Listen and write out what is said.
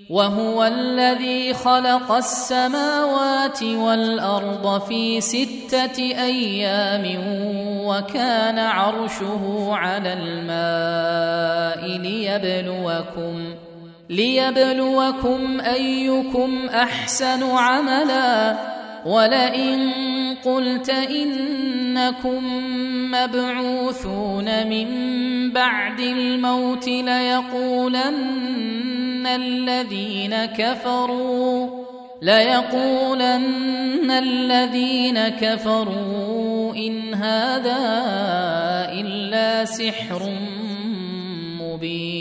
وهو الذي خلق السماوات والأرض في 6 أيام وكان عرشه على الماء ليبلوكم أيكم أحسن عملا ولئن قلت إنكم مبعوثون من بعد الموت ليقولن الذين كفروا إن هذا إلا سحر مبين.